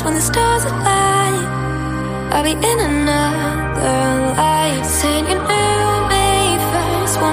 when the stars align. I'll be in another life, saying your name